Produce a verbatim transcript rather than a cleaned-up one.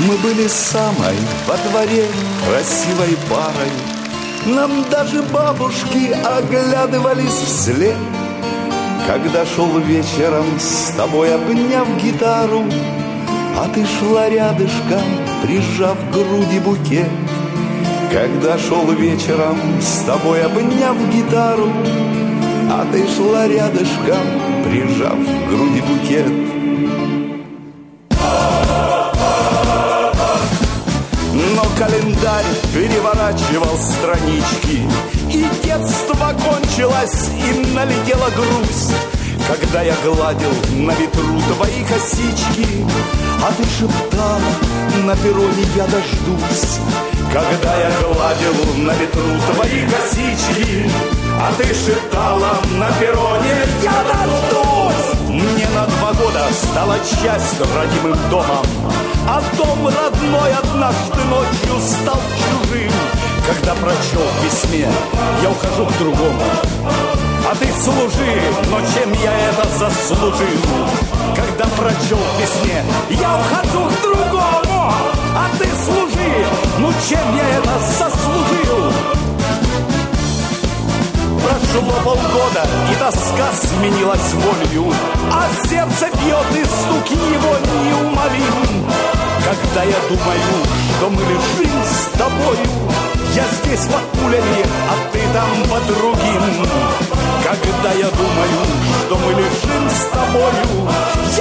Мы были самой во дворе красивой парой. Нам даже бабушки оглядывались вслед, когда шел вечером с тобой, обняв гитару, а ты шла рядышком, прижав к груди букет. Когда шел вечером с тобой, обняв гитару, а ты шла рядышком, прижав к груди букет. Но календарь переворачивал странички, и детство кончилось, и налетела грусть. Когда я гладил на ветру твои косички, а ты шептала на перроне: я дождусь. Когда я гладил на ветру твои косички, а ты шептала на перроне: я дождусь. Мне на два года стала часть родимым домом, а дом родной однажды ночью стал чужим. Когда прочел в письме: я ухожу к другому, а ты служи, но чем я это заслужил? Когда прочел в письме: я ухожу к другому, а ты служи, ну чем я это заслужил? Прошло полгода, и тоска сменилась болью, а сердце бьет, и стук его неумолим. Когда я думаю, что мы лежим с тобою, я здесь под пулями, а ты там под другим. Когда я думаю, что мы лежим с тобою,